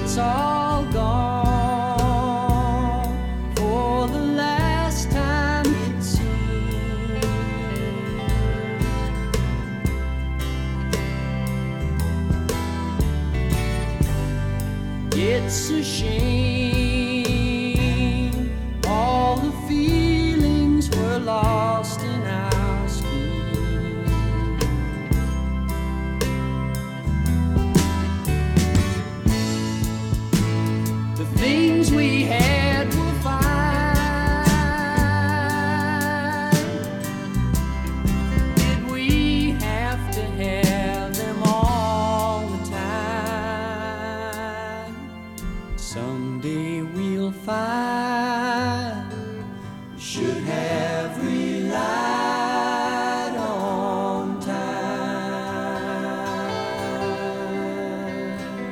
it's all gone for the last time it seems. It's a shame all the feelings were lost in our scheme. The things we had were fine. Did we have to have them all the time? Someday we'll find